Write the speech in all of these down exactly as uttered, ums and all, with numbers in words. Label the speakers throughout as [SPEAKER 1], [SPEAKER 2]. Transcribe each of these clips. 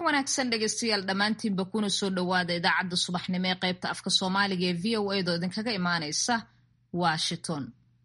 [SPEAKER 1] wanaagsan dhegeystayaal dhammaantiinba kuna soo dhowaada idaacadda subaxnimo ee qaybta afka Soomaaliga ee V O A doo idinkaga imaanaysa Washington.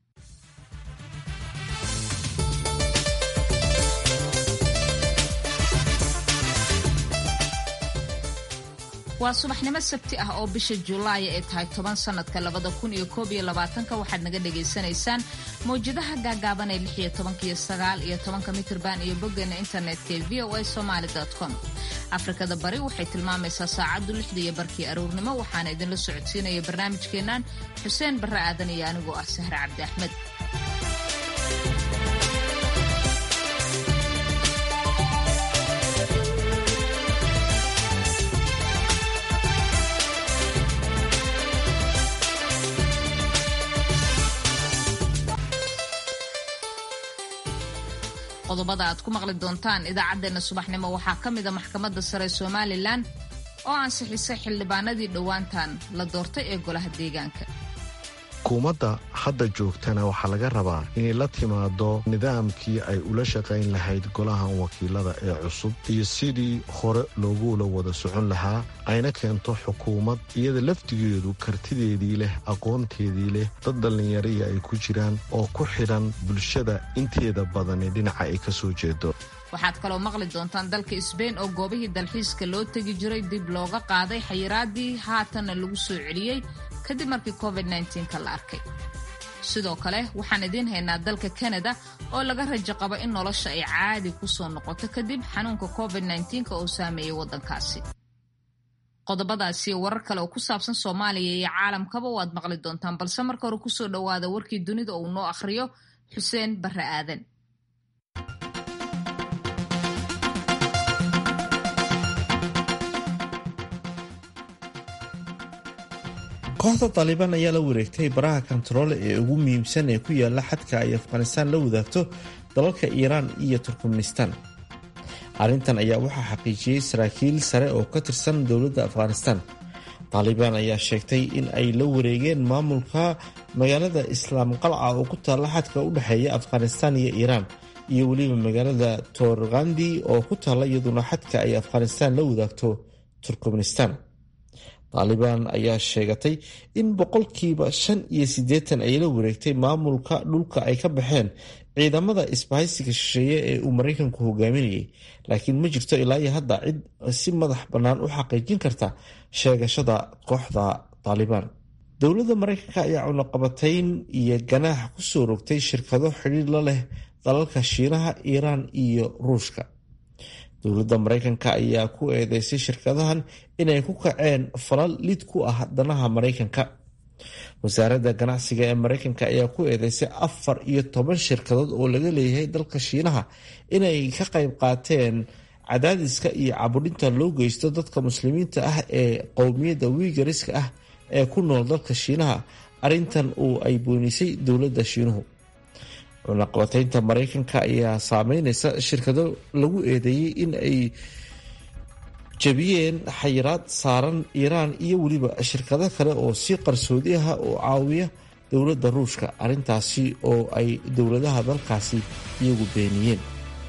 [SPEAKER 1] waa subaxnimo sabti ah oo bisha Juulaay ay tahay toban sanadka labada kun iyo koob iyo labaatanka waxaad naga dhageysanaysaan mowjadaha gaagaaban ee lix iyo tobanka iyo sagaal iyo tobanka mitirban iyo boggeena internetka ee v o a somali dot com. Afrikada Bari waxay tilmaamaysaa saacadu lixda iyo barkii aroornimo waxaana idinla socodsiinaya barnaamijkeenan Xuseen Barre Aadan iyo anigoo ah Sahra Cabdi Axmed. qodobada aad ku maqli doontaan idaacadeena subaxnimo waxaa ka mid ah maxkamadda sare ee Somaliland oo ansixisay xildhibaanadii dhowaantan la doortay ee golaha deegaanka.
[SPEAKER 2] Hukuumadda hadda joogtana waxaa laga rabaa inay la timaado nidaamkii ay ula shaqayn lahayd golahan wakiilada ee cusub iyo sidii hore loogu wada socon lahaa ayna keento xukuumad iyada laftigeedu kartideedii leh aqoonteedii leh dad dhallinyariya ay ku jiraan oo ku xidhan bulshada inteeda badan ee dhinaca ay ka soo jeedo.
[SPEAKER 1] waxaad kaloo maqli doontaan dalka Spain oo goobihii dalxiiska loo tagi jiray dib looga qaaday xayiraadii haatana lagu soo celiyay kadib markii covid nineteen ka la arkay. sidoo kale waxaan idiin haynaa dalka Canada oo laga rajo qabo in nolosha ay caadi ku soo noqoto kadib xanuunka covid nineteen ka oo saameeyay wadankaasi. qodobadaasi warar kale oo ku saabsan Soomaaliya iyo caalamkaba waad maqli doontaan balse marka hore ku soo dhawaada warkii dunida oo noo akhriyo Xuseen Barre Aadan.
[SPEAKER 3] kooxda Taliban ayaa la wareegtay baraha kantarool ee ugu muhiimsan ee ku yaala xadka ay Afghanistan la wadaagto dalalka Iran iyo Turkmenistan. Arrintan ayaa waxaa xaqiijiyay saraakiil sare oo ka tirsan dowladda Afghanistan. Taliban ayaa sheegtay in ay la wareegeen maamulka magaalada Islam Qalca oo ku taala xadka u dhaxeeya Afghanistan iyo Iran iyo waliba magaalada Torgandi oo ku taala iyaduna xadka ay Afghanistan la wadaagto Turkmenistan. Taliban ayaa sheegatay in boqolkiiba shan iyo siddeetan ay la wareegtay maamulka dhulka ay ka baxeen ciidamada isbahaysiga shisheeye ee uu Mareykanku hogaaminayay, laakiin ma jirto ilaa iyo hadda cid si madax bannaan u xaqiijin karta sheegashada kooxda Taliban. Dowladda Mareykanka ayaa cunaqabatayn iyo ganaax ku soo rogtay shirkado xidhiir la leh dalalka Shiinaha, Iiraan iyo Ruushka. Dowladda Mareykanka ayaa ku eedeysay shirkadahan inay ku kaceen falal lid ku ah danaha Mareykanka. Wasaaradda ganacsiga ee Mareykanka ayaa ku eedeysay afar iyo toban shirkadood oo laga leeyahay dalka Shiinaha inay ka qayb qaateen cadaadiska iyo caburinta loo geysto dadka muslimiinta ah ee qowmiyadda Uyghuriska ah ee ku nool dalka Shiinaha. Arrintan oo ay boonisay dowladda Shiinuhu. cunaqabataynta Mareykanka ayaa saameynaysa shirkado lagu eedeeyay in ay jabiyeen xayiraad saaran Iiraan iyo weliba shirkado kale oo si qarsoodi ah oo caawiya dowladda Ruushka, arrintaasi oo ay dowladaha dalkaasi iyagu beeniyeen.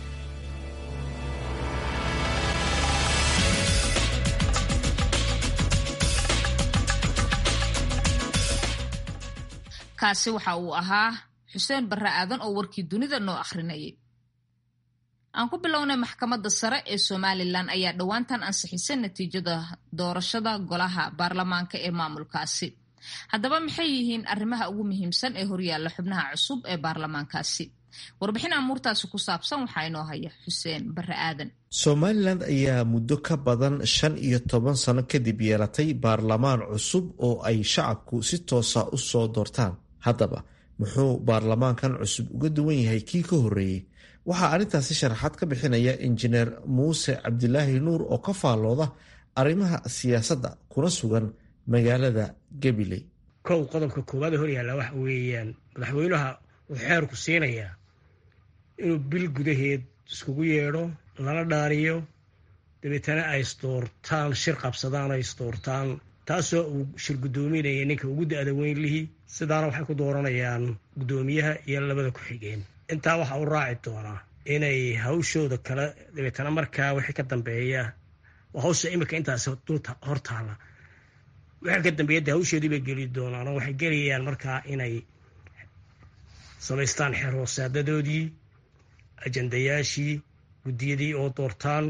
[SPEAKER 1] kaasi waxa uu ahaa Xuseen Barre Aadan oo warkii dunida noo akhrinayay. aan ku bilownay maxkamadda sare ee Somaliland ayaa dhowaantan ansixisay natiijada doorashada golaha baarlamaanka ee maamulkaasi. haddaba maxay yihiin arrimaha ugu muhiimsan ee horyaalla xubnaha cusub ee baarlamaankaasi? warbixin amuurtaasi ku saabsan waxaa inoo haya Xuseen Barre Aadan.
[SPEAKER 3] Somaliland ayaa muddo ka badan shan iyo toban sano kadib yeelatay baarlamaan cusub oo ay shacabku si toosa u soo doortaan. haddaba muxuu baarlamaankan cusub uga duwan yahay kii ka horreeyey? waxaa arrintaasi sharaxaad ka bixinaya injineer muuse cabdilaahi nuur oo ka faallooda arrimaha siyaasadda kuna sugan magaalada Gabiley.
[SPEAKER 4] kow qodobka koowaad ee horyaalla waxa weeyaan madaxweynaha wuxuu xeerku siinayaa inuu bil gudaheed iskugu yeedho lala dhaariyo dabeetana ay isdoortaan shir qabsadaan ay isdoortaan taasoo uu shir guddoominaya ninka ugu da-da weyn lihi sidaana waxay ku dooranayaan guddoomiyaha iyo labada ku-xigeen. intaa waxa uu raaci doonaa inay hawshooda kale dabeetana markaa wixii ka dambeeya waa hawsha imika intaas dulta hortaala. waxaa ka dambeeya de hawsheedii bay geli doonaan oo waxay gelayaan markaa inay samaystaan xeer hoosaadadoodii, ajandayaashii, guddiyadii oo doortaan.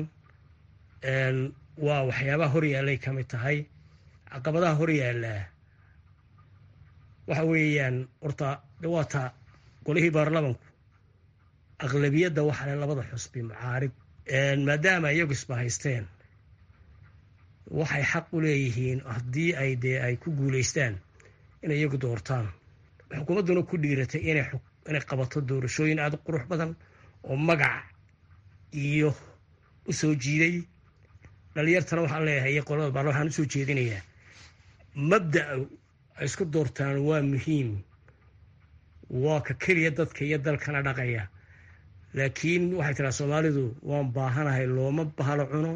[SPEAKER 4] waa waxyaabaha horyaallay ka mid tahay. caqabadaha horyaallaa waxa weeyaan horta dhawaata golihii baarlamanku aqlabiyadda waxa le labada xusbi mucaarid, maadaama iyagu isba haysteen waxay xaq u leeyihiin haddii ay dee ay ku guulaystaan inay iyagu doortaan. xukuumadduna ku dhiiratay inay qabato doorashooyin aada u qurux badan oo magac iyo u soo jiiday. dhalinyartana waxaan leeyahay iyo qolada baarla waxaan usoo jeedinayaa mabda'a ay isku doortaan waa muhiim, waa ka keliya dadka iyo dalkana dhaqaya. laakiin waxay tiraa soomaalidu waan baahanahay looma bahalo cuno,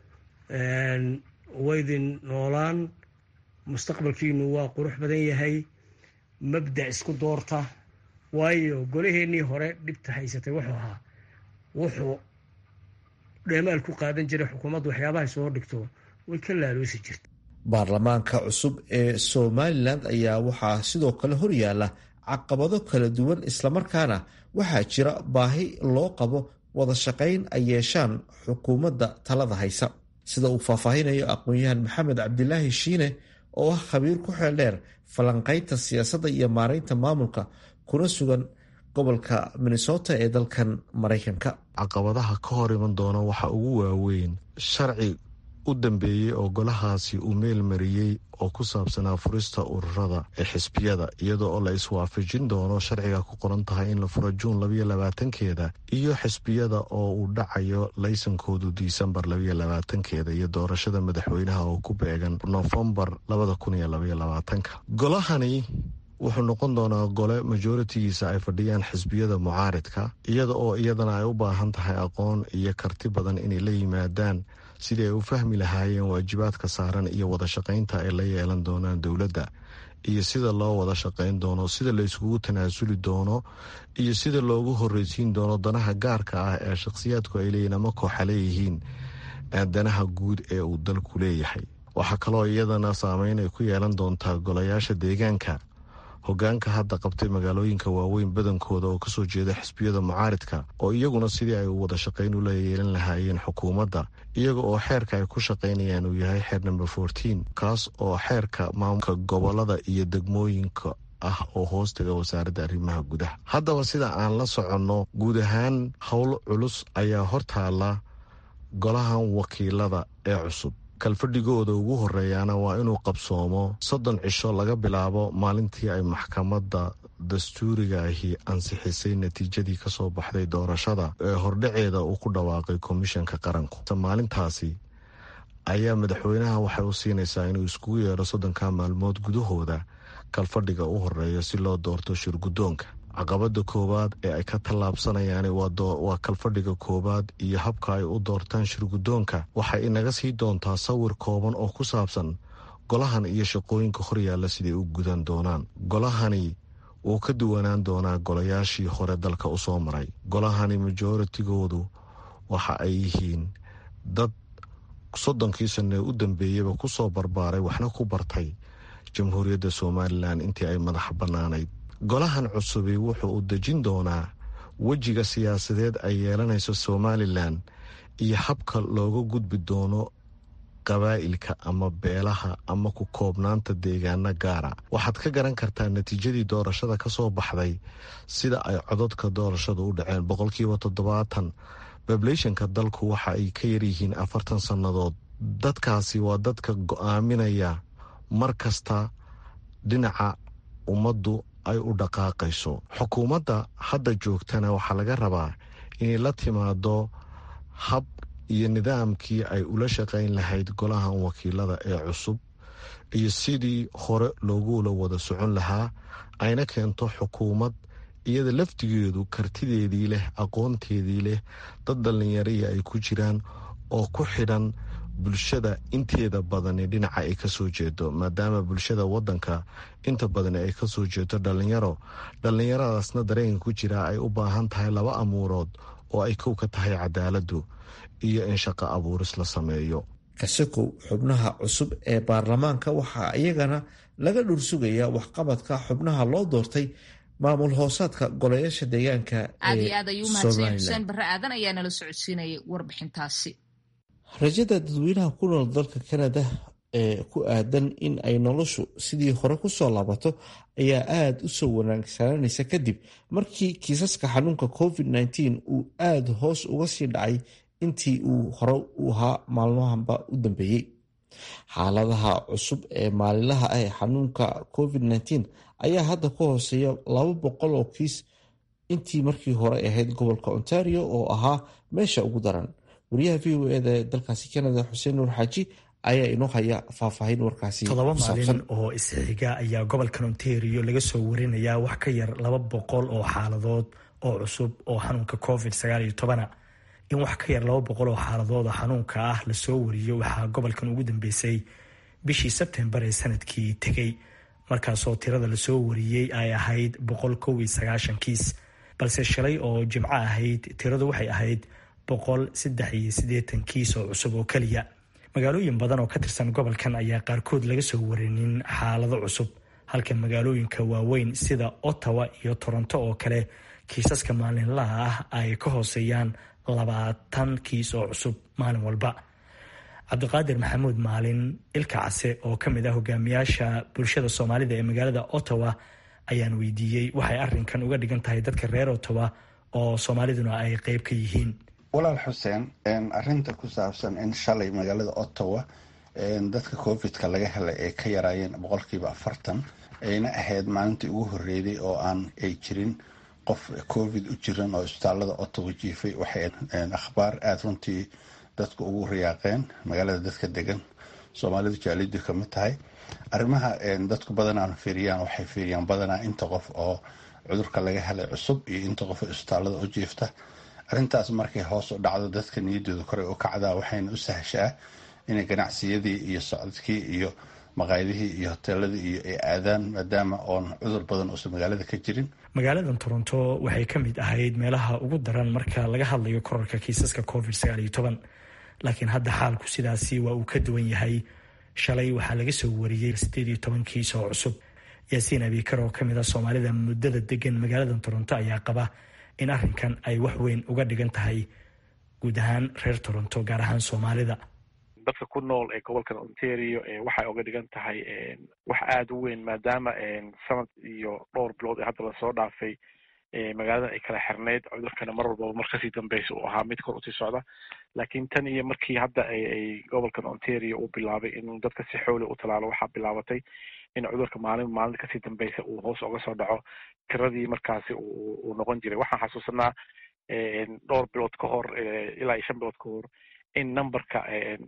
[SPEAKER 4] waydin noolaan, mustaqbalkiinu waa qurux badan yahay, mabda' isku doorta. waayo golaheennii hore dhibta haysatay wuxuu ahaa wuxuu dheemaal ku qaadan jiray xukuumaddu waxyaabahay soo dhigto way ka laaloosi jirta.
[SPEAKER 3] baarlamaanka cusub ee somalilan ayaa waxaa sidoo kale horyaala caqabado kala duwan, islamarkaana waxaa jira baahi loo qabo wada shaqayn ay yeeshaan xukuumadda talada haysa, sida uu faahfaahinayo aqoon-yahan maxamed cabdilaahi shiine oo ah khabiir ku xeel dheer falanqaynta siyaasadda iyo maaraynta maamulka, kuna sugan gobolka minnesota ee dalkan maraykanka.
[SPEAKER 2] caqabadaha ka hor iman doona waxaa ugu waaweyn sharci u dambeeyey oo golahaasi uu meel mariyey oo ku saabsanaa furista ururada ee xisbiyada, iyadoo oo la iswaafajin doono sharciga ku qoran tahay in la furo juun labayo labaatankeeda iyo xisbiyada oo uu dhacayo laysankoodu disembar labayo labaatankeeda iyo doorashada madaxweynaha oo ku beegan nofembar labada kun iyo labayo labaatanka. golahani wuxuu noqon doonaa gole majoritigiisa ay fadhiyaan xisbiyada mucaaridka, iyada oo iyadana ay u baahan tahay aqoon iyo karti badan inay la yimaadaan sidii ay u fahmi lahaayeen waajibaadka saaran iyo wada shaqaynta ay la yeelan doonaan dowladda, iyo sida loo wada shaqayn doono, sida la iskugu tanaasuli doono, iyo sida loogu horreysiin doono danaha gaarka ah ee shakhsiyaadku ay leeyihin ama kooxa leeyihiin danaha guud ee uu dalku leeyahay. waxaa kaloo iyadana saameyn ay ku yeelan doontaa golayaasha deegaanka. hogaanka hadda qabtay magaalooyinka waaweyn badankooda oo kasoo jeeda xisbiyada mucaaridka oo iyaguna sidii ay u wada shaqayn ula yeelan lahaayeen xukuumadda, iyaga oo xeerka ay ku shaqaynayaan uu yahay xeer number fourteen, kaas oo xeerka maamulka gobolada iyo degmooyinka ah oo hoostaga wasaaradda arrimaha gudaha. haddaba sida aan la soconno, guud ahaan howl culus ayaa hortaala golahan wakiilada ee cusub. kalfadhigooda ugu horeeyaana waa inuu qabsoomo soddon cisho laga bilaabo maalintii ay maxkamadda dastuuriga ahi ansixisay natiijadii kasoo baxday doorashada ee hordhaceeda uu ku dhawaaqay komishanka qaranku. maalintaasi ayaa madaxweynaha waxay u siinaysaa inuu iskugu yeedho soddonka maalmood gudahooda kalfadhiga u horeeya si loo doorto shirguddoonka. caqabada koowaad ee ay ka tallaabsanayaan waa kalfadhiga koowaad iyo habka ay u doortaan shirguddoonka. waxay inaga sii doontaa sawir kooban oo ku saabsan golahan iyo shaqooyinka horyaalla siday u gudan doonaan. golahani wuu ka duwanaan doonaa golayaashii hore dalka u soo maray. golahani majoritigoodu waxa ay yihiin dad soddonkii sanne u dambeeyaba ku soo barbaaray waxna ku bartay jamhuuriyadda somalilan intii ay madax bannaanayd. golahan cusubi wuxuu u dejin doonaa wejiga siyaasadeed ay yeelanayso somalilan iyo habka looga gudbi doono qabaa'ilka ama beelaha ama ku koobnaanta deegaano gaara. waxaad ka garan kartaa natiijadii doorashada ka soo baxday sida ay codadka doorashada u dhaceen. boqolkiiba toddobaatan bablayshanka dalku waxa ay ka yaryihiin afartan sannadood. dadkaasi waa dadka go-aaminaya mar kasta dhinaca ummaddu ay u dhaqaaqayso. xukuumadda hadda joogtana waxaa laga rabaa inay la timaado hab iyo nidaamkii ay ula shaqayn lahayd golahan wakiilada ee cusub iyo sidii hore loogula wada socon lahaa, ayna keento xukuumad iyada laftigeedu kartideedii leh, aqoonteedii leh, dad dhallinyariya ay ku jiraan oo ku xidhan bulshada inteeda badani dhinaca ay kasoo jeedo, maadaama bulshada wadanka inta badani ay kasoo jeedo dhalinyaro. dhallinyaradaasna dareenka ku jira ay u baahan tahay laba amuurood oo ay kow ka tahay cadaaladu iyo in shaqo abuuris la sameeyo.
[SPEAKER 3] kasakow xubnaha cusub ee baarlamaanka waxaa iyagana laga dhursugayaa waxqabadka xubnaha loo doortay maamul hoosaadka golayaasha deegaanka
[SPEAKER 1] aad iyo aad ayuu mahadsan xuseen barre aadan ayaa nala socodsiinayay warbixintaasi.
[SPEAKER 3] rajada dadweynaha ku nool dalka Canada ee ku aadan in ay noloshu sidii hore ku soo laabato ayaa aada u soo wanaagsananaysa kadib markii kiisaska xanuunka covid nineteen uu aada hoos uga sii dhacay intii uu hore u ahaa maalmahanba u dambeeyey. xaaladaha cusub ee maalinlaha ah ee xanuunka covid nineteen ayaa hadda ku hooseeya laba boqol oo kiis intii markii hore ahayd gobolka Ontario oo ahaa meesha ugu daran. wariyaha v o e da dalkaasi Canada Xuseen Nuur Xaaji ayaa inoo haya faahfaahin warkaasi.
[SPEAKER 5] todoba maalin oo isxiga ayaa gobolka Ontario laga soo warinayaa wax ka yar laba boqol oo xaaladood oo cusub oo xanuunka covid sagaal iyo toban. in wax ka yar laba boqol oo xaaladood oo xanuunka ah la soo wariyo waxaa gobolkan ugu dambeysay bishii Sebtembar ee sanadkii tegay, markaasoo tirada la soo wariyey ay ahayd boqol kow iyo sagaashan kiis, balse shalay oo Jimco ahayd tiradu waxay ahayd boqol saddex iyo siddeetan kiis oo cusub oo kaliya. magaalooyin badan oo ka tirsan gobolkan ayaa qaarkood laga soo warinin xaalado cusub, halka magaalooyinka waaweyn sida Ottawa iyo Toronto oo kale kiisaska maalinlaha ah ay ka hooseeyaan labaatan kiis oo cusub maalin walba. Cabdiqaadir Maxamuud Maalin Ilka Case oo ka mid ah hogaamiyaasha bulshada Soomaalida ee magaalada Ottawa ayaan weydiiyey waxay arrinkan uga dhigan tahay dadka reer Ottawa oo Soomaaliduna ay qayb ka yihiin.
[SPEAKER 6] walaal Xuseen, arrinta ku saabsan in shalay magaalada Ottawa dadka covidka laga helay ay ka yaraayeen boqolkiiba afartan ayna ahayd maalintii ugu horreeyay oo aan ay jirin qof covid u jiran oo isbitaalada Ottawa jiifay, waxay akhbaar aad runtii dadku ugu riyaaqeen. magaalada dadka degan Soomaalidu jaaliyadu ka mid tahay. arrimaha dadku badanaa fiiriyaan waxay fiiriyaan badanaa inta qof oo cudurka laga helay cusub iyo inta qof isbitaalada u jiifta. arrintaas markay hoos u dhacdo dadka niyadooda kore u kacdaa, waxayna u sahashaa inay ganacsiyadii iyo socodkii iyo maqaayadihii iyo hoteeladii iyo ay aadaan maadaama oon cudur badan uusan magaalada ka jirin.
[SPEAKER 5] magaaladan Toronto waxay ka mid ahayd meelaha ugu daran marka laga hadlayo kororka kiisaska covid sagaal iyo toban, laakiin hadda xaalku sidaasi waa uu ka duwan yahay. shalay waxaa laga soo wariyey siddeed iyo toban kiis oo cusub. Yaasiin Abikar oo ka mid ah Soomaalida muddada degan magaaladan Toronto ayaa qaba in arrinkan ay wax weyn uga dhigan tahay guud ahaan reer Toronto, gaar ahaan Soomaalida.
[SPEAKER 7] dadka ku nool ee gobolkan Ontario waxay uga dhigan tahay wax aada u weyn maadaama sanad iyo dhowr bilood ee hadda lasoo dhaafay magaalada ay kala xirneyd, cudurkana mar walbaba mar kasii dambeysa uu ahaa mid kor usii socda. laakiin tan iyo markii hadda ay gobolkan Ontario uu bilaabay in dadka si xooli u talaalo, waxaa bilaabatay in cudurka maalin maalin kasii dambeysa uu hoos uga soo dhaco tiradii markaasi uu noqon jiray. waxaan xasuusanaa dhowr bilood ka hor ilaa iyo shan bilood ka hor in numberka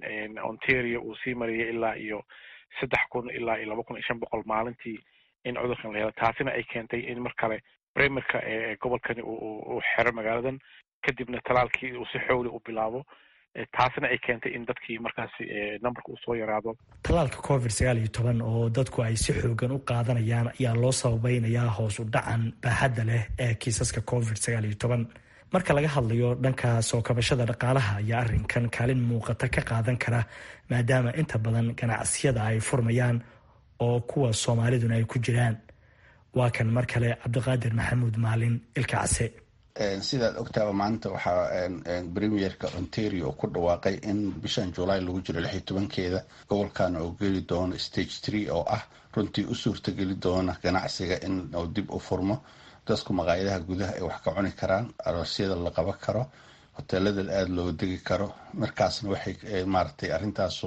[SPEAKER 7] Ontario uu sii mariyay ilaa iyo saddex kun ilaa iyo laba kun iyo shan boqol maalintii in cudurkan la helo. taasina ay keentay in mar kale primerka ee gobolkani uu xero magaaladan, kadibna talaalkii uu si xooli u bilaabo. taasina ay keentay in dadkii markaasi numberka uu soo yaraado.
[SPEAKER 5] talaalka covid sagaal iyo toban oo dadku ay si xoogan u qaadanayaan ayaa loo sababeynayaa hoos u dhacan baaxadda leh ee kiisaska covid sagaal iyo toban. marka laga hadlayo dhanka soo kabashada dhaqaalaha ayaa arrinkan kaalin muuqata ka qaadan kara, maadaama inta badan ganacsiyada ay furmayaan oo kuwa Soomaaliduna ay ku jiraan. waa kan mar kale Cabdiqaadir Maxamuud Maalin Ilka Case.
[SPEAKER 6] sidaad ogtaaba maanta waxaa premierka Ontario ku dhawaaqay in bishan July lagu jiro lix iyo tobankeeda gobolkan oo geli doono stage three oo ah runtii u suurtageli doona ganacsiga in uu dib u furmo. dadku maqaayadaha gudaha ay wax ka cuni karaan, aroosyada la qaban karo, hoteelada aada loo degi karo. markaasna waxay maaragtay arrintaasu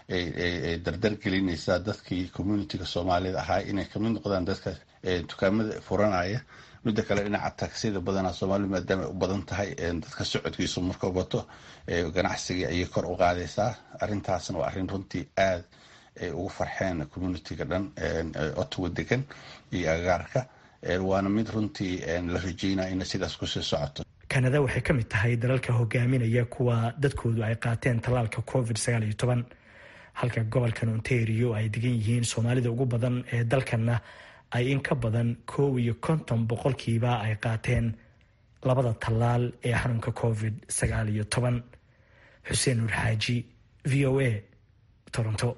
[SPEAKER 6] ay dardar gelinaysaa dadkii communityga Soomaalida ahaa inay kamid noqdaan dadka dukaamada furanaya. midda kale dhinaca taksida badanaa Soomaalidu maadaama ay u badan tahay dadka socodkiisu markuu bato ganacsiga ayay kor u qaadaysaa. arrintaasna waa arrin runtii aada ay ugu farxeen communityga dhan Ottawa degan iyo agagaarka, waana mid runtii la rajeynaya in sidaas kusii socoto.
[SPEAKER 5] Kanada waxay ka mid tahay dalalka hogaaminaya kuwa dadkoodu ay qaateen talaalka covid sagaal iyo toban, halka gobolkan Ontario ay degan yihiin Soomaalida ugu badan ee dalkana ay in ka badan kow iyo konton boqolkiiba ay qaateen labada talaal ee xanuunka covid sagaal iyo toban. Xuseen Nuur Xaaji, V O A, toronto.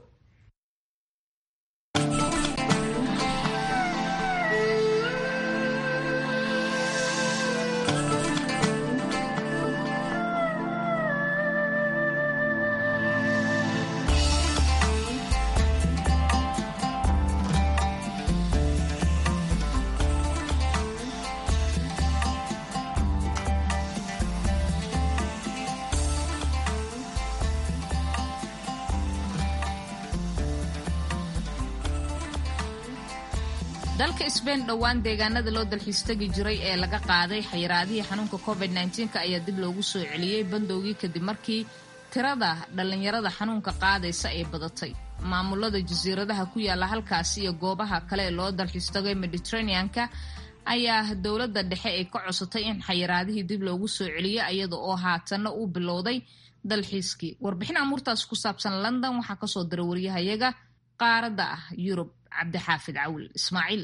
[SPEAKER 1] dalka Spain dhawaan deegaanada loo dalxiis tagi jiray ee laga qaaday xayiraadihii xanuunka covid nineteen ayaa dib loogu soo celiyay bandowgii kadib markii tirada dhalinyarada xanuunka qaadaysa ay badatay. maamulada jasiiradaha ku yaala halkaas iyo goobaha kale ee loo dalxiis tagay Mediterranean-ka ayaa dowladda dhexe ay ka codsatay in xayiraadihii dib loogu soo celiyo iyada oo haatan uu bilowday dalxiiskii. warbixin amuurtaas ku saabsan London waxaa ka soo diray wariyahayaga qaaradda ah Yurub cabdixaafid cawil ismaaciil.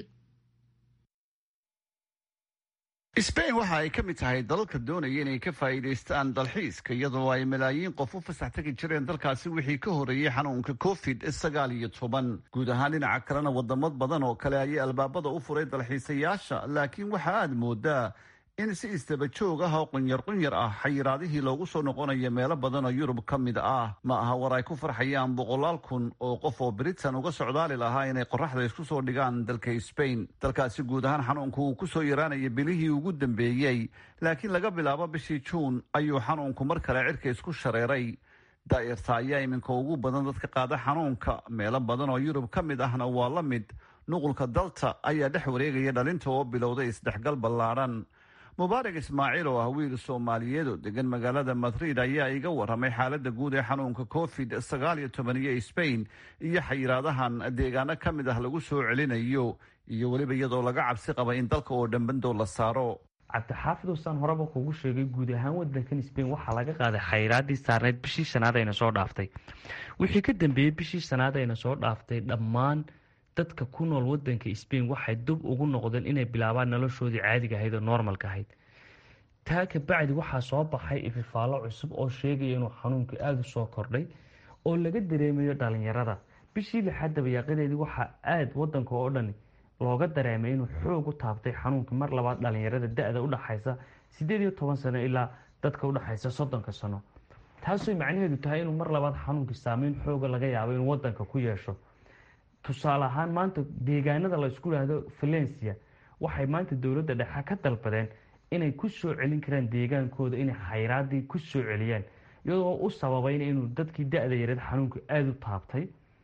[SPEAKER 8] Spain waxa ay ka mid tahay dalalka doonaya inay ka faa'iidaystaan dalxiiska iyadoo ay malaayiin qof u fasax tagi jireen dalkaasi wixii ka horeeyay xanuunka covid sagaal iyo toban. guud ahaan dhinaca kalena wadamo badan oo kale ayay albaabada u furay dalxiisayaasha, laakiin waxa aad moodaa in si isdaba joog ah oo qunyar qunyar ah xayiraadihii loogu soo noqonayo meelo badan oo Yurub ka mid ah. ma aha war ay ku farxayaan boqolaal kun oo qof oo Britain uga socdaali lahaa inay qoraxda isku soo dhigaan dalka Spain. dalkaasi guud ahaan xanuunku uu ku soo yaraanayay bilihii ugu dambeeyey, laakiin laga bilaabo bishii Juun ayuu xanuunku mar kale cirka isku shareeray. daa'irta ayaa iminka ugu badan dadka qaada xanuunka, meelo badan oo Yurub ka mid ahna waa la mid. nuqulka Delta ayaa dhex wareegaya dhalinta oo bilowday isdhexgal ballaaran. mubaarak ismaaciil oo ah wiil Soomaaliyeed oo degan magaalada Madrid ayaa iga waramay xaaladda guud ee xanuunka covid sagaal iyo toban iyo Spain iyo xayiraadahan deegaano ka mid ah lagu soo celinayo iyo weliba iyadoo laga cabsi qaba in dalka oo dhan bandow la saaro.
[SPEAKER 9] cabdixaafid usaan horeba kugu sheegay guud ahaan wadankan Spain waxaa laga qaaday xayiraadii saarneyd bishii shanaad ayna soo dhaaftay. wixii ka dambeeyey bishii shanaad ayna soo dhaaftay dhammaan dadka ku nool wadanka Spain waxay dib ugu noqdeen inay bilaabaan noloshoodii caadiga ahayd oo normalka ahayd. taa ka bacdi waxaa soo baxay ififaalo cusub oo sheegaya inuu xanuunka aada u soo kordhay oo laga dareemayo dhalinyarada. bishii lixaad dabayaaqadeedii waxaa aada wadanka oo dhan looga dareemay inuu xoog u taabtay xanuunka mar labaad dhalinyarada da-da u dhaxaysa sideed iyo toban sano ilaa dadka u dhaxaysa soddonka sano. taasoo macnaheedu tahay inuu mar labaad xanuunka saameyn xooga laga yaabo inuu wadanka ku yeesho. tusaale ahaan maanta deegaanada la isku yidhaahdo Valencia waxay maanta dowladda dhexe ka dalbadeen inay ku soo celin karaan deegaankooda inay xayiraadii ku soo celiyaan, iyadoo u sababayna inuu dadkii da-da yareed xanuunka aada u taabtay.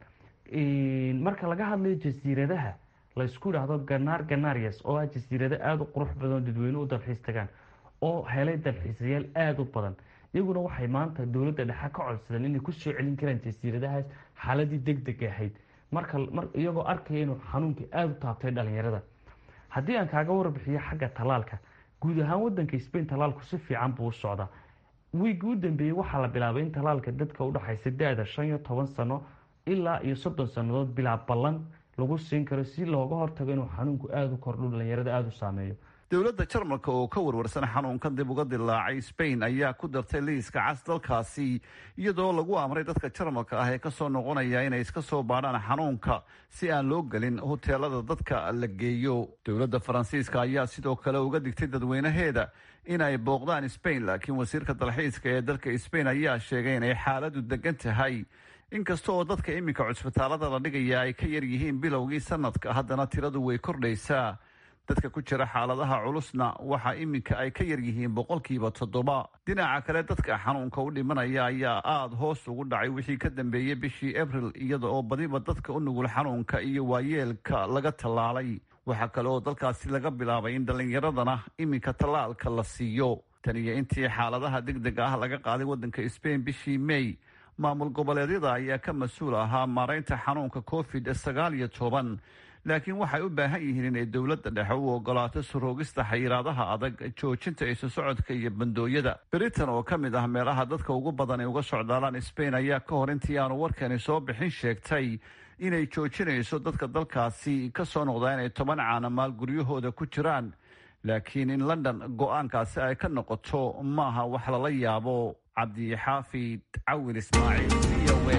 [SPEAKER 9] marka laga hadlayo jasiiradaha la isku yidhaahdo Ganar Canarias oo ah jasiirado aada u qurux badan oo dadweyne u dalxiis tagaan oo helay dalxiisayaal aada u badan, iyaguna waxay maanta dowladda dhexe ka codsadeen inay ku soo celin karaan jasiiradahaas xaaladii degdeg ahayd marka iyagoo arkaya inuu xanuunka aada u taabtay dhalinyarada. haddii aan kaaga warbixiyo xagga talaalka, guud ahaan wadanka Spain talaalku si fiican buu u socdaa. wiigii u dambeeyey waxaa la bilaabay in talaalka dadka u dhaxaysa da-da shan iyo toban sano ilaa iyo soddon sannadood bilaa ballan lagu siin karo si looga hortago inuu xanuunku aada u kordho dhalinyarada aada u saameeyo.
[SPEAKER 8] dowladda Jarmalka oo ka warwarsan xanuunkan dib uga dilaacay Spain ayaa ku dartay liiska cas dalkaasi iyadoo lagu amray dadka Jarmalka ah ee ka soo noqonaya inay iska soo baadhaan xanuunka si aan loo gelin hoteelada dadka la geeyo. dowladda Faransiiska ayaa sidoo kale uga digtay dadweynaheeda inay booqdaan Spain, laakiin wasiirka dalxiiska ee dalka Spain ayaa sheegay inay xaaladu degan tahay. inkasta oo dadka iminka cusbitaalada la dhigaya ay ka yar yihiin bilowgii sanadka, haddana tiradu way kordhaysaa. dadka ku jira xaaladaha culusna waxa iminka ay ka yar yihiin boqolkiiba toddoba. dhinaca kale dadka xanuunka u dhimanaya ayaa aada hoos ugu dhacay wixii ka dambeeyey bishii Abril, iyada oo badiba dadka u nugul xanuunka iyo waayeelka laga tallaalay. waxaa kale oo dalkaasi laga bilaabay in dhalinyaradana iminka tallaalka la siiyo. tan iyo intii xaaladaha degdega ah laga qaaday wadanka Spain bishii May, maamul goboleedyada ayaa ka mas-uul ahaa maareynta xanuunka covid sagaal iyo toban, laakiin waxay u baahan yihiin inay dowladda dhexe u ogolaato suroogista xayiraadaha adag, joojinta isu socodka iyo bandooyada. Britain oo ka mid ah meelaha dadka ugu badan ay uga socdaalaan Spain ayaa ka hor intii aanu warkani soo bixin sheegtay inay joojinayso dadka dalkaasi ka soo noqdaa inay toban caanamaal guryahooda ku jiraan, laakiin in London go-aankaasi ay ka noqoto maaha wax lala yaabo. cabdixaafid cawil ismaaciil v o a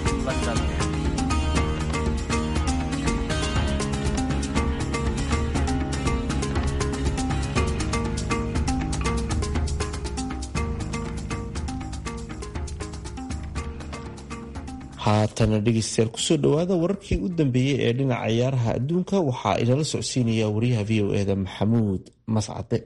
[SPEAKER 3] haatana dhegeystayaal kusoo dhowaada wararkii u dambeeyey ee dhinaca ciyaaraha adduunka waxaa inala socodsiinaya wariyaha v o eda maxamuud mascade.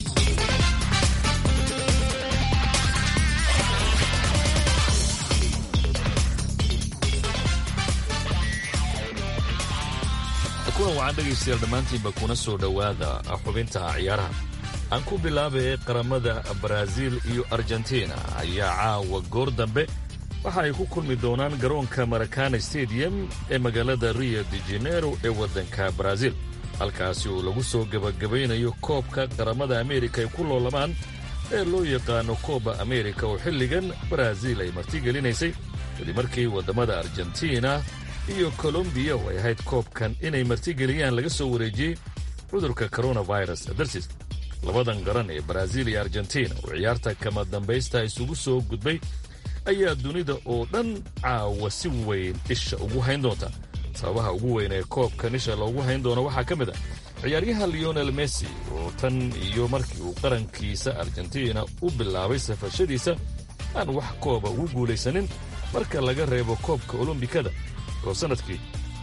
[SPEAKER 10] kulan wacan dhegaystayaal dhammaantiinba kuna soo dhowaada xubinta ciyaaraha. aan ku bilaabay qaramada Brazil iyo Argentina ayaa caawa goor dambe waxa ay ku kulmi doonaan garoonka Maracana Stadium ee magaalada Rio de Janeiro ee waddanka Brazil, halkaasi oo lagu soo gabagabaynayo koobka qaramada Ameerika ay ku loolamaan ee loo yaqaano Copa America oo xilligan Brazil ay martigelinaysay kadib markii waddamada Argentina iyo Colombia oo ay ahayd koobkan inay martigeliyaan laga soo wareejiyey cudurka coronavirus dartiis. labadan garan ee Brazil iyo Argentina oo ciyaarta kama dambaysta isugu soo gudbay ayaa dunida oo dhan caawa si weyn isha ugu hayn doonta. sababaha ugu weyn ee koobkan isha loogu hayn doono waxaa ka mid ah ciyaaryahan Lionel Messi oo tan iyo markii uu qarankiisa Argentina u bilaabay safashadiisa aan wax kooba ugu guulaysanin marka laga reebo koobka Olombikada oo sanadkii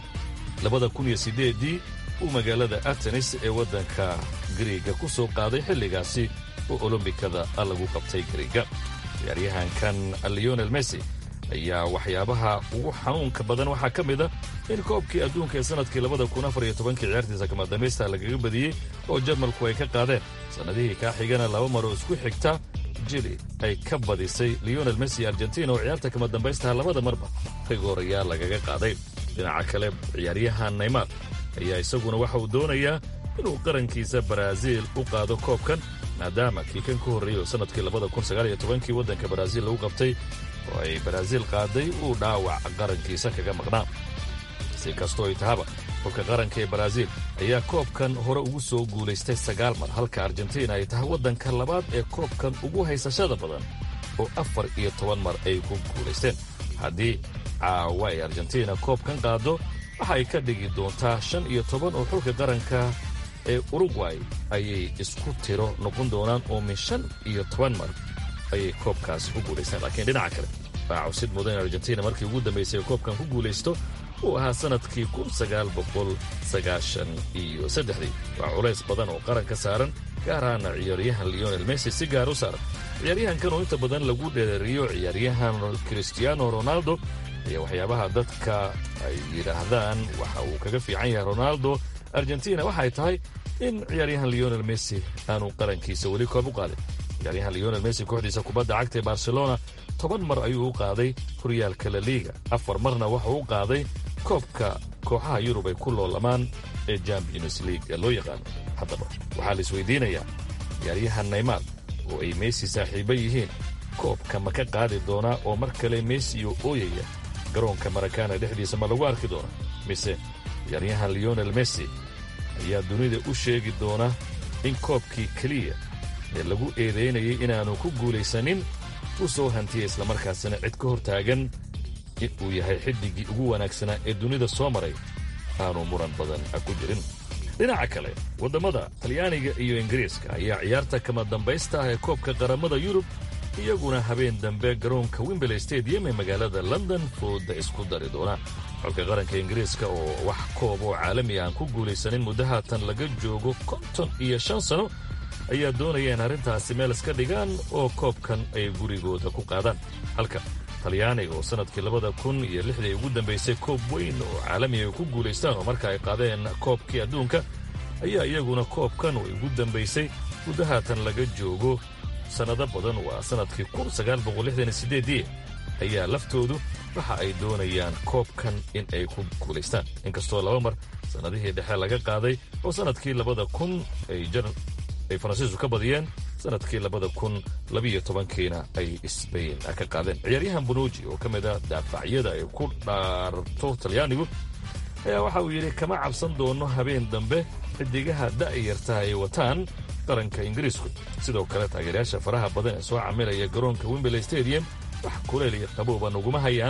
[SPEAKER 10] labada kun iyo siddeed uu magaalada Athens ee waddanka Greega ku soo qaaday xilligaasi oo Olombikada lagu qabtay Greega. ciyaaryahankan Lionel Messi ayaa waxyaabaha ugu xanuunka badan waxaa ka mid ah in koobkii adduunka ee sanadkii labada kun afar iyo tobankii ciyaartiisa kama dambaysta lagaga badiyey oo Jarmalku ay ka qaadeen. sannadihii kaa xigana laba mar oo isku xigta Chile ay ka badisay Lionel Messi Argentina oo ciyaarta kama dambaysta labada marba rigoorayaa lagaga qaaday. dhinaca kale ciyaaryahan Neymar ayaa isaguna waxa uu doonayaa inuu qarankiisa Brazil u qaado koobkan maadaama kii kan ka horreeyay oo sanadkii labada kun sagaal iyo tobankii waddanka Brazil lagu qabtay oo ay Brazil qaaday uu dhaawac qarankiisa kaga maqnaa. si kastoo ay tahaba xulka qaranka ee Brazil ayaa koobkan hore ugu soo guulaystay sagaal mar halka Argentina ay tahay waddanka labaad ee koobkan ugu haysashada badan oo afar iyo toban mar ay ku guulaysteen. haddii caawa ay Argentina koobkan qaado waxa ay ka dhigi doontaa shan iyo toban oo xulka qaranka ee Uruguay ayay isku tiro noqon doonaan oo min shan iyo toban mar ayay koobkaasi ku guulaysteen. laakiin dhinaca kale baa cawsid mudan Argentina markii ugu dambaysay koobkan ku guulaysto uu ahaa sanadkii kun sagaal boqol sagaashan iyo saddexdii. waa culays badan oo qaranka saaran gaar ahaana ciyaaryahan Lionel Messi si gaar u saaran. ciyaaryahankan oo inta badan lagu dheereeriyo ciyaaryahan Cristiano Ronaldo ayaa waxyaabaha dadka ay yidhaahdaan waxa uu kaga fiican yahay Ronaldo Argentina waxay tahay in ciyaaryahan Lionel Messi aanu qarankiisa weli koob u qaadin. ciyaaryahan Lionel Messi kooxdiisa kubadda cagta ee Barcelona toban mar ayuu u qaaday horyaalka La Liga, afar marna waxa uu qaaday koobka kooxaha Yurub ay ku loolamaan ee Champions League ee loo yaqaan. haddaba waxaa la isweydiinayaa ciyaaryahan Neymar oo ay Messi saaxiibo yihiin koobka ma ka qaadi doonaa oo mar kale Messi oo ooyaya garoonka Maracana dhexdiisa ma lagu arki doona mise ciyaaryahan Lionel Messi ayaa dunida u sheegi doona in koobkii keliya ee lagu eedaynayay inaanu ku guulaysanin u soo hantiyay islamarkaasina cid ka hor taagan in uu yahay xiddigii ugu wanaagsanaa ee dunida soo maray aanu muran badan ku jirin. dhinaca kale waddamada Talyaaniga iyo Ingiriiska ayaa ciyaarta kama dambaysta ah ee koobka qaramada Yurub iyaguna habeen dambe garoonka Wembley Stadium ee magaalada London fooda isku dari doonaan. xulka qaranka Ingiriiska oo wax koob oo caalami aan ku guulaysanin muddo haatan laga joogo konton iyo shan sano ayaa doonaya in arrintaasi meel iska dhigaan oo koobkan ay gurigooda ku qaadaan. halka Talyaaniga oo sanadkii labada kun iyo lixdii ugu dambaysay koob weyn oo caalami ay ku guulaystaan oo marka ay qaadeen koobkii adduunka ayaa iyaguna koobkan oo ugu dambaysay muddo haatan laga joogo sannado badan waa sanadkii kun sagaal boqol lixdan iyo siddeed ayaa laftoodu waxa ay doonayaan koobkan in ay ku guulaystaan. inkastoo laba mar sannadihii dhexe laga qaaday oo sanadkii labada kun ay jar ay Faransiisku ka badiyeen sanadkii labada kun labiyo tobankiina ay Spain ka qaadeen. ciyaaryahan Bonucci oo ka mid ah daafacyada ay ku dhaarto Talyaanigu ayaa waxa uu yidhi kama cabsan doono habeen dambe xidigaha da'yarta ay wataan qaranka Ingiriisku. sidoo kale taageerayaasha faraha badan ee soo camilaya garoonka Wembley Stadium wax kuleel iyo qabowba naguma hayaan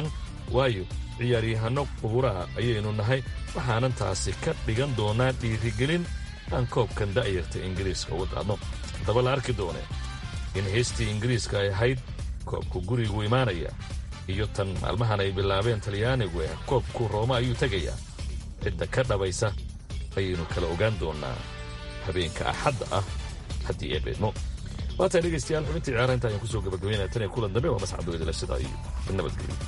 [SPEAKER 10] waayo ciyaaryahanno quburaha ayaynu nahay waxaanan taasi ka dhigan doonaa dhiirigelin aan koobkan da'yarta ingiriiska uga qaadno haddaba la arki doone in heestii ingiriiska ay ahayd koobku gurigu imaanaya iyo tan maalmahan ay bilaabeen talyaanigu eh koobku rooma ayuu tegayaa cidda ka dhabaysa ayaynu kala ogaan doonaa habeenka axadda ah haddii ee beedmo waataa dhegaystayaal xubintii ciyaaraha inta ayaan kusoo gabagabaynaya tan iyo kulan dambe waa mascad weydala sidaa iyo nabadgelyo.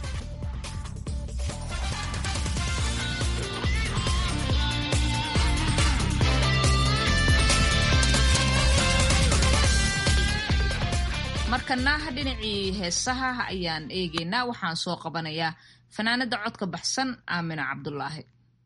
[SPEAKER 1] markana dhinacii heesaha ayaan eegaynaa waxaan soo qabanayaa fanaanada codka baxsan aamina cabdulaahi.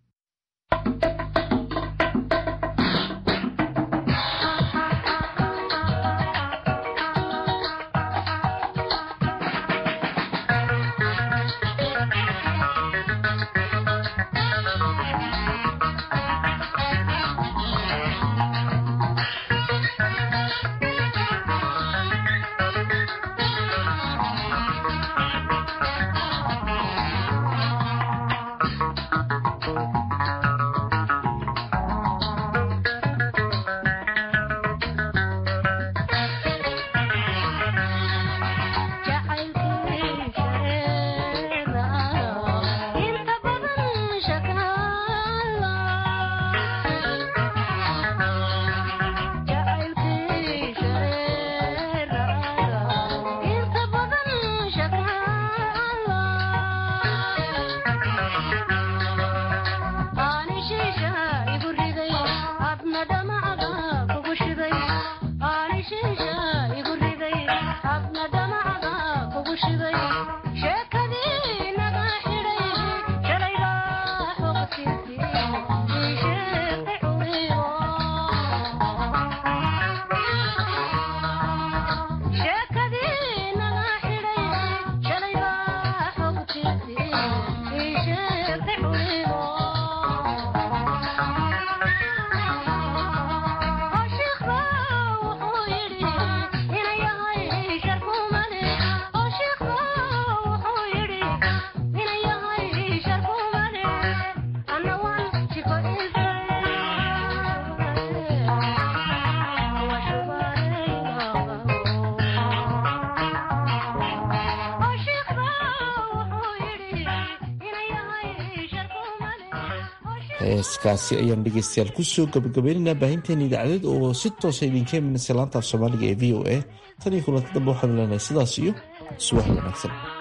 [SPEAKER 3] heeskaasi ayaan dhegaystayaal kusoo gabagabaynaynaa baahinteena idaacadeed oo si toosa idinka imanaysa laanta af soomaaliga ee v o a tan iyo kulanta dambe waxaanu leenahay sidaas iyo subax wanaagsan.